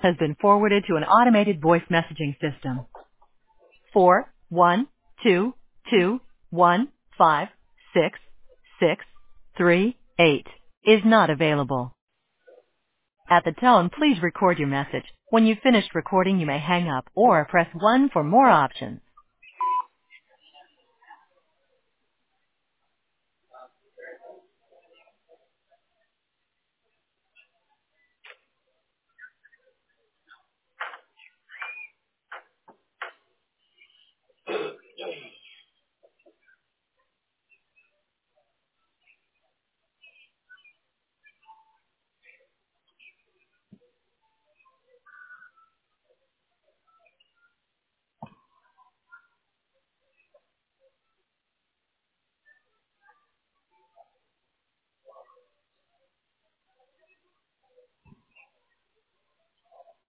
has been forwarded to an automated voice messaging system. 41221566638 is not available. At the tone, please record your message. When you've finished recording, you may hang up or press 1 for more options.